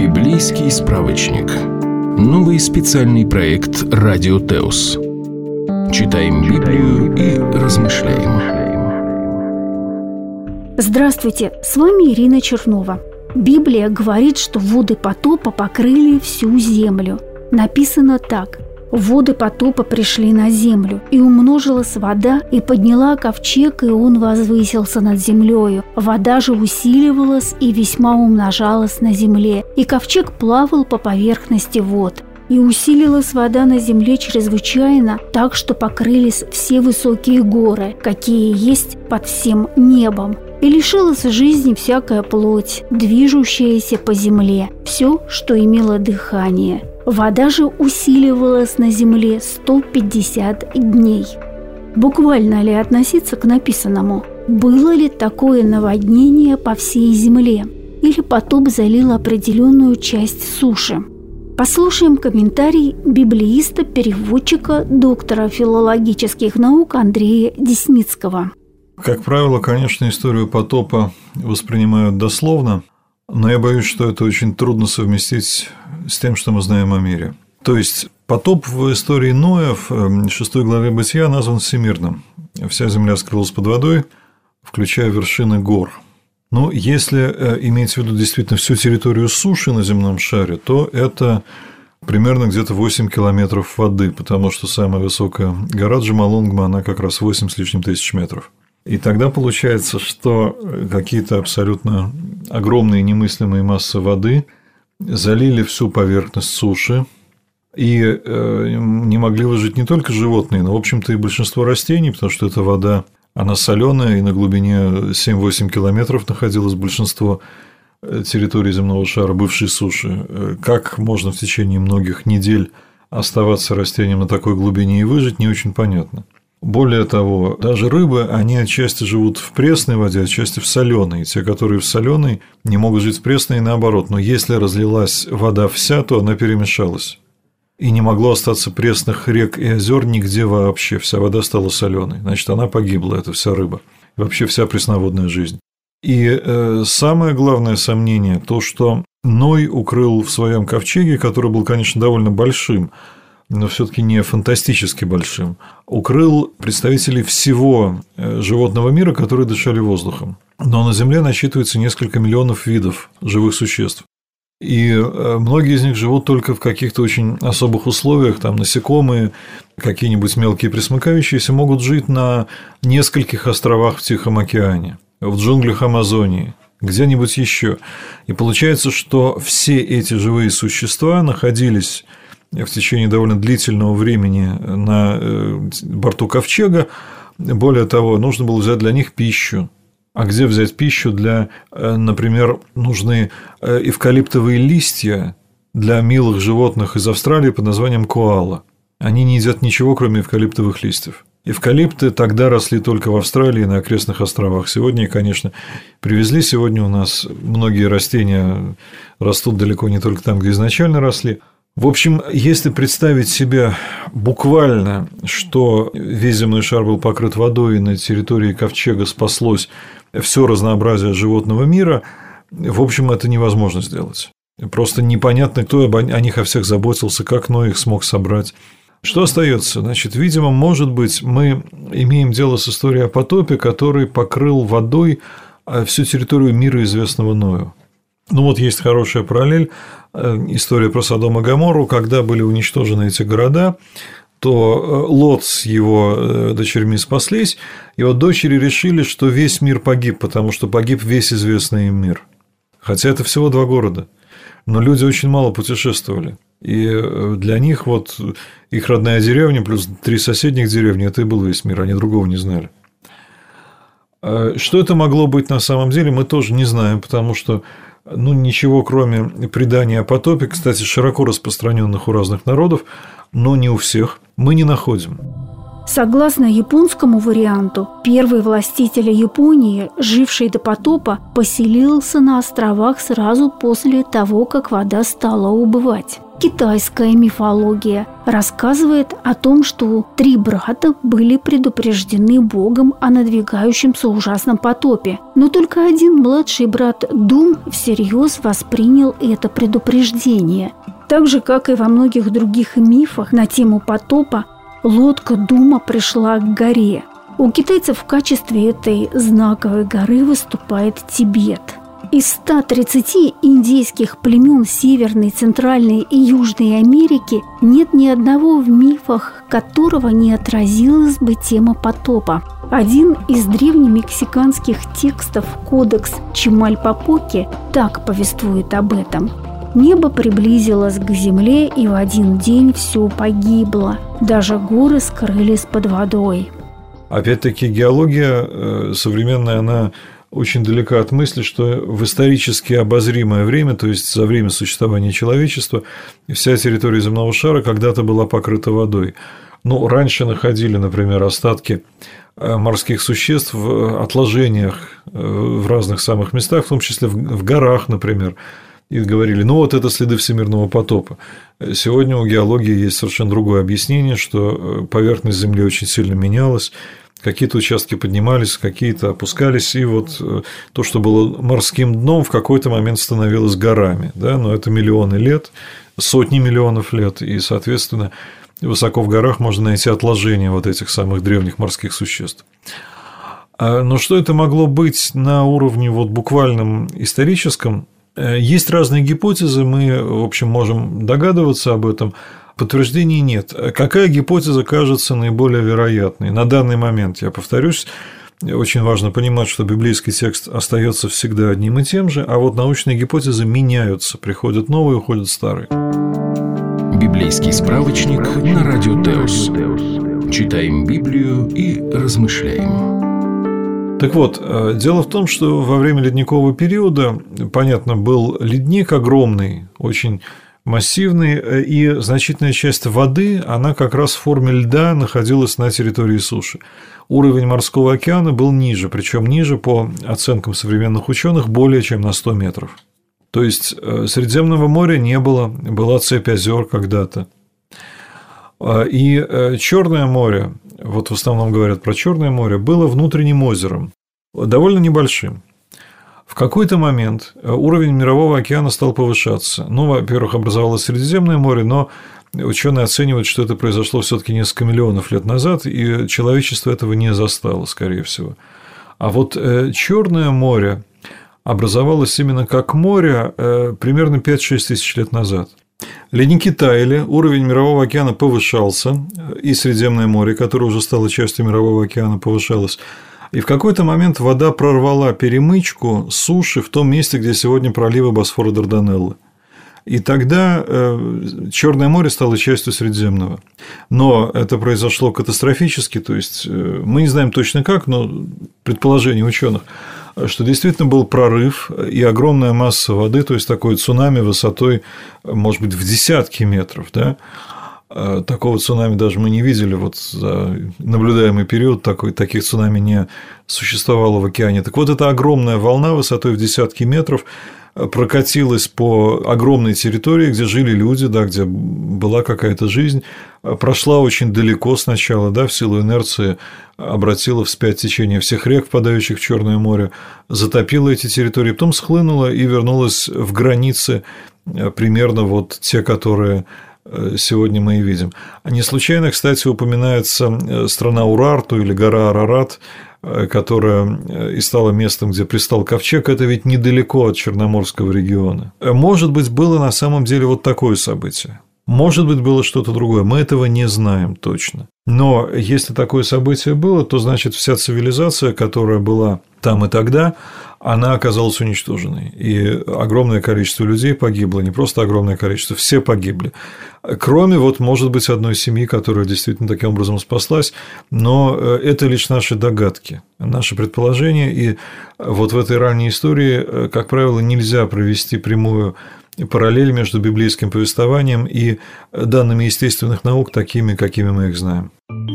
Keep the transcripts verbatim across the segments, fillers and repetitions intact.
Библейский справочник. Новый специальный проект «Радио Теос». Читаем Библию и размышляем. Здравствуйте, с вами Ирина Чернова. Библия говорит, что воды потопа покрыли всю землю. Написано так: «Воды потопа пришли на землю, и умножилась вода, и подняла ковчег, и он возвысился над землею. Вода же усиливалась и весьма умножалась на земле, и ковчег плавал по поверхности вод. И усилилась вода на земле чрезвычайно, так что покрылись все высокие горы, какие есть под всем небом. И лишилась жизни всякая плоть, движущаяся по земле, все, что имело дыхание. Вода же усиливалась на земле сто пятьдесят дней». Буквально ли относиться к написанному? Было ли такое наводнение по всей земле? Или потоп залил определенную часть суши? Послушаем комментарий библеиста-переводчика, доктора филологических наук Андрея Десницкого. Как правило, конечно, историю потопа воспринимают дословно, но я боюсь, что это очень трудно совместить с тем, что мы знаем о мире. То есть потоп в истории Ноя в шестой главе Бытия назван всемирным. Вся земля скрылась под водой, включая вершины гор. Но если иметь в виду действительно всю территорию суши на земном шаре, то это примерно где-то восемь километров воды, потому что самая высокая гора Джомолунгма, она как раз восемь с лишним тысяч метров. И тогда получается, что какие-то абсолютно огромные немыслимые массы воды залили всю поверхность суши, и не могли выжить не только животные, но, в общем-то, и большинство растений, потому что эта вода, она соленая, и на глубине семь-восемь километров находилось большинство территории земного шара, бывшей суши. Как можно в течение многих недель оставаться растением на такой глубине и выжить, не очень понятно. Более того, даже рыбы, они отчасти живут в пресной воде, отчасти в соленой. Те, которые в соленой, не могут жить в пресной и наоборот. Но если разлилась вода вся, то она перемешалась. И не могло остаться пресных рек и озер нигде вообще. Вся вода стала соленой. Значит, она погибла, это вся рыба. И вообще вся пресноводная жизнь. И э, самое главное сомнение – то, что Ной укрыл в своем ковчеге, который был, конечно, довольно большим, но все-таки не фантастически большим, укрыл представителей всего животного мира, которые дышали воздухом. Но на Земле насчитывается несколько миллионов видов живых существ. И многие из них живут только в каких-то очень особых условиях. Там насекомые, какие-нибудь мелкие пресмыкающиеся могут жить на нескольких островах в Тихом океане, в джунглях Амазонии, где-нибудь еще. И получается, что все эти живые существа находились в течение довольно длительного времени на борту ковчега. Более того, нужно было взять для них пищу. А где взять пищу для, например, нужны эвкалиптовые листья для милых животных из Австралии под названием коала? Они не едят ничего, кроме эвкалиптовых листьев. Эвкалипты тогда росли только в Австралии и на окрестных островах. Сегодня, конечно, привезли. Сегодня у нас многие растения растут далеко не только там, где изначально росли. В общем, если представить себе буквально, что весь земной шар был покрыт водой, и на территории ковчега спаслось все разнообразие животного мира, в общем, это невозможно сделать. Просто непонятно, кто о них о всех заботился, как Ной их смог собрать. Что остается? Значит, видимо, может быть, мы имеем дело с историей о потопе, который покрыл водой всю территорию мира, известного Ною. Ну, вот есть хорошая параллель, история про Содом и Гоморру, когда были уничтожены эти города, то Лот с его дочерьми спаслись, и вот дочери решили, что весь мир погиб, потому что погиб весь известный им мир. Хотя это всего два города, но люди очень мало путешествовали, и для них вот их родная деревня плюс три соседних деревни – это и был весь мир, они другого не знали. Что это могло быть на самом деле, мы тоже не знаем, потому что ну, ничего, кроме предания о потопе, кстати, широко распространенных у разных народов, но не у всех, мы не находим. Согласно японскому варианту, первый властитель Японии, живший до потопа, поселился на островах сразу после того, как вода стала убывать. Китайская мифология рассказывает о том, что три брата были предупреждены Богом о надвигающемся ужасном потопе. Но только один младший брат Дум всерьез воспринял это предупреждение. Так же, как и во многих других мифах на тему потопа, лодка Дума пришла к горе. У китайцев в качестве этой знаковой горы выступает Тибет. Из ста тридцати индейских племен Северной, Центральной и Южной Америки нет ни одного в мифах, которого не отразилась бы тема потопа. Один из древнемексиканских текстов, кодекс Чимальпопоки, так повествует об этом. Небо приблизилось к земле, и в один день все погибло. Даже горы скрылись под водой. Опять-таки геология современная, она очень далека от мысли, что в исторически обозримое время, то есть за время существования человечества, вся территория земного шара когда-то была покрыта водой. Ну, раньше находили, например, остатки морских существ в отложениях в разных самых местах, в том числе в горах, например, и говорили, ну, вот это следы всемирного потопа. Сегодня у геологии есть совершенно другое объяснение, что поверхность Земли очень сильно менялась, какие-то участки поднимались, какие-то опускались, и вот то, что было морским дном, в какой-то момент становилось горами, да? Но это миллионы лет, сотни миллионов лет, и, соответственно, высоко в горах можно найти отложения вот этих самых древних морских существ. Но что это могло быть на уровне вот буквальном историческом? Есть разные гипотезы, мы, в общем, можем догадываться об этом. Подтверждений нет. Какая гипотеза кажется наиболее вероятной? На данный момент, я повторюсь, очень важно понимать, что библейский текст остается всегда одним и тем же, а вот научные гипотезы меняются, приходят новые, уходят старые. Библейский справочник на Радио Теос. Читаем Библию и размышляем. Так вот, дело в том, что во время ледникового периода, понятно, был ледник огромный, очень массивный, и значительная часть воды, она как раз в форме льда находилась на территории суши. Уровень морского океана был ниже, причем ниже, по оценкам современных ученых, более чем на сто метров. То есть Средиземного моря не было, была цепь озер когда-то. И Черное море, вот в основном говорят про Черное море, было внутренним озером, довольно небольшим. В какой-то момент уровень мирового океана стал повышаться. Ну, во-первых, образовалось Средиземное море, но ученые оценивают, что это произошло все-таки несколько миллионов лет назад, и человечество этого не застало, скорее всего. А вот Черное море образовалось именно как море примерно пять-шесть тысяч лет назад. Ледники таяли, уровень мирового океана повышался, и Средиземное море, которое уже стало частью мирового океана, повышалось. И в какой-то момент вода прорвала перемычку суши в том месте, где сегодня проливы Босфора и Дарданеллы. И тогда Черное море стало частью Средиземного. Но это произошло катастрофически, то есть мы не знаем точно как, но предположение ученых, что действительно был прорыв и огромная масса воды, то есть такое цунами высотой, может быть, в десятки метров, да? Такого цунами даже мы не видели, вот за наблюдаемый период такой, таких цунами не существовало в океане. Так вот, эта огромная волна высотой в десятки метров прокатилась по огромной территории, где жили люди, да, где была какая-то жизнь, прошла очень далеко сначала, да, в силу инерции обратила вспять течение всех рек, впадающих в Черное море, затопила эти территории, потом схлынула и вернулась в границы примерно вот те, которые сегодня мы и видим. Не случайно, кстати, упоминается страна Урарту или гора Арарат, которая и стала местом, где пристал ковчег, это ведь недалеко от Черноморского региона. Может быть, было на самом деле вот такое событие. Может быть, было что-то другое. Мы этого не знаем точно. Но если такое событие было, то значит вся цивилизация, которая была там и тогда, она оказалась уничтоженной. И огромное количество людей погибло. Не просто огромное количество, все погибли. Кроме, вот, может быть, одной семьи, которая действительно таким образом спаслась. Но это лишь наши догадки, наши предположения. И вот в этой ранней истории, как правило, нельзя провести прямую параллель между библейским повествованием и данными естественных наук, такими, какими мы их знаем.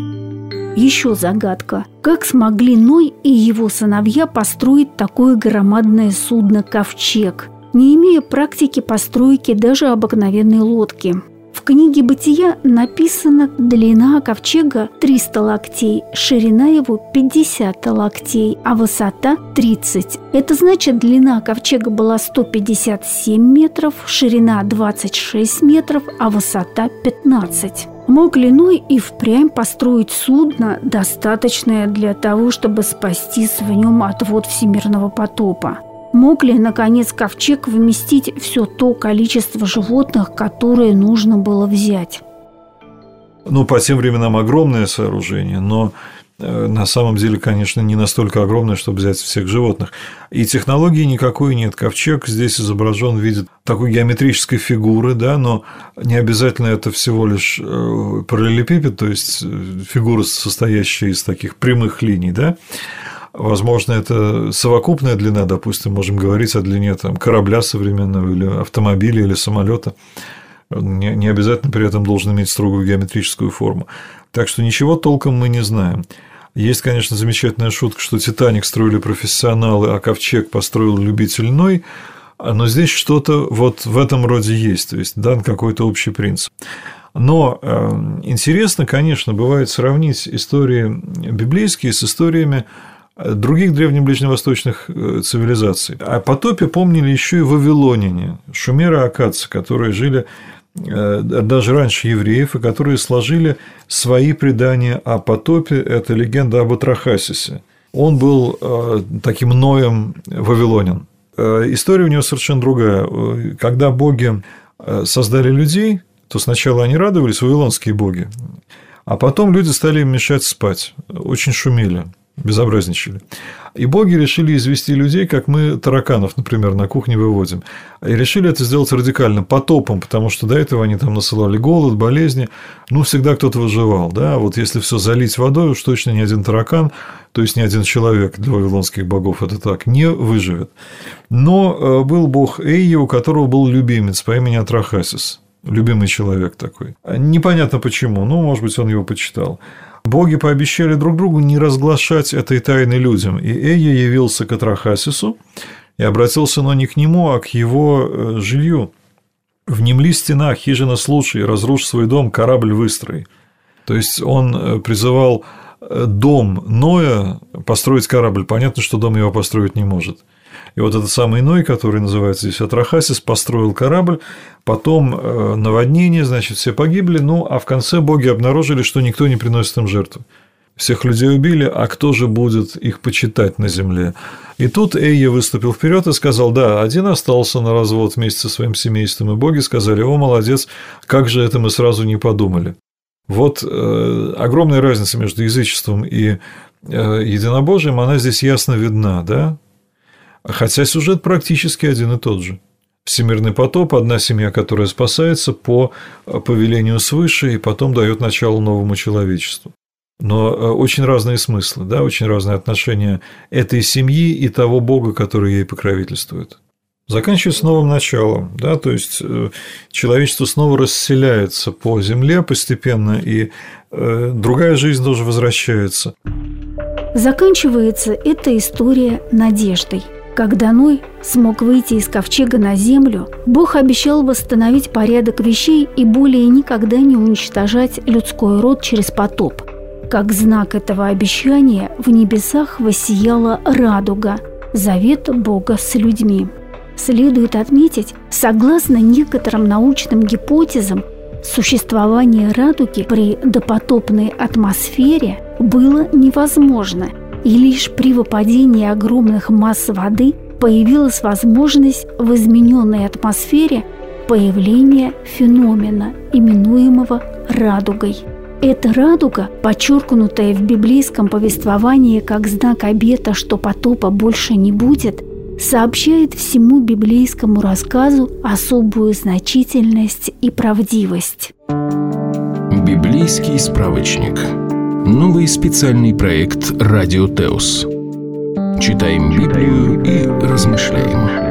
Еще загадка. Как смогли Ной и его сыновья построить такое громадное судно «Ковчег»? не имея практики постройки даже обыкновенной лодки. В книге «Бытия» написано: длина ковчега триста локтей, ширина его пятьдесят локтей, а высота тридцать. Это значит, длина ковчега была сто пятьдесят семь метров, ширина двадцать шесть метров, а высота пятнадцать. Мог ли Ной и впрямь построить судно, достаточное для того, чтобы спастись в нем от вод всемирного потопа? Мог ли, наконец, ковчег вместить все то количество животных, которое нужно было взять? Ну, по тем временам огромное сооружение, но на самом деле, конечно, не настолько огромное, чтобы взять всех животных. И технологии никакой нет. Ковчег здесь изображен в виде такой геометрической фигуры, да, но не обязательно это всего лишь параллелепипед, то есть фигура, состоящая из таких прямых линий, да. Возможно, это совокупная длина, допустим, можем говорить о длине там, корабля современного или автомобиля или самолета. Не, не обязательно при этом должен иметь строгую геометрическую форму. Так что ничего толком мы не знаем. Есть, конечно, замечательная шутка, что «Титаник» строили профессионалы, а ковчег построил любитель Ной, но здесь что-то вот в этом роде есть, то есть дан какой-то общий принцип. Но э, интересно, конечно, бывает сравнить истории библейские с историями других древнеближневосточных цивилизаций. О потопе помнили еще и вавилоняне, шумеры и аккадцы, которые жили даже раньше евреев, и которые сложили свои предания о потопе. Это легенда об Атрахасисе. Он был таким Ноем вавилонян. История у него совершенно другая. Когда боги создали людей, то сначала они радовались, вавилонские боги, а потом люди стали им мешать спать, очень шумели, безобразничали. И боги решили извести людей, как мы тараканов, например, на кухне выводим. И решили это сделать радикально, потопом, потому что до этого они там насылали голод, болезни. Ну, всегда кто-то выживал. Да? Вот если все залить водой, уж точно ни один таракан, то есть ни один человек для вавилонских богов это так, не выживет. Но был бог Эйя, у которого был любимец по имени Атрахасис. Любимый человек такой. Непонятно почему, ну, может быть, он его почитал. Боги пообещали друг другу не разглашать этой тайны людям, и Эйя явился к Атрахасису и обратился, но не к нему, а к его жилью. «Внемли стена, хижина слушай, разрушь свой дом, корабль выстрой». То есть он призывал дом Ноя построить корабль. Понятно, что дом его построить не может. И вот этот самый Ной, который называется здесь Атрахасис, построил корабль, потом наводнение, значит, все погибли, ну, а в конце боги обнаружили, что никто не приносит им жертву. Всех людей убили, а кто же будет их почитать на земле? И тут Эйя выступил вперед и сказал: да, один остался на развод вместе со своим семейством, и боги сказали: о, молодец, как же это мы сразу не подумали. Вот э, огромная разница между язычеством и э, единобожием, она здесь ясно видна, да? Хотя сюжет практически один и тот же. Всемирный потоп, одна семья, которая спасается по повелению свыше и потом дает начало новому человечеству. Но очень разные смыслы, да, очень разные отношения этой семьи и того бога, который ей покровительствует. Заканчивается новым началом, да, то есть человечество снова расселяется по земле постепенно, и другая жизнь тоже возвращается. Заканчивается эта история надеждой. Когда Ной смог выйти из ковчега на землю, Бог обещал восстановить порядок вещей и более никогда не уничтожать людской род через потоп. Как знак этого обещания в небесах воссияла радуга, завет Бога с людьми. Следует отметить, согласно некоторым научным гипотезам, существование радуги при допотопной атмосфере было невозможно, и лишь при выпадении огромных масс воды появилась возможность в измененной атмосфере появления феномена, именуемого радугой. Эта радуга, подчеркнутая в библейском повествовании как знак обета, что потопа больше не будет, сообщает всему библейскому рассказу особую значительность и правдивость. Библейский справочник. Новый специальный проект «Радио Теос». Читаем Библию и размышляем.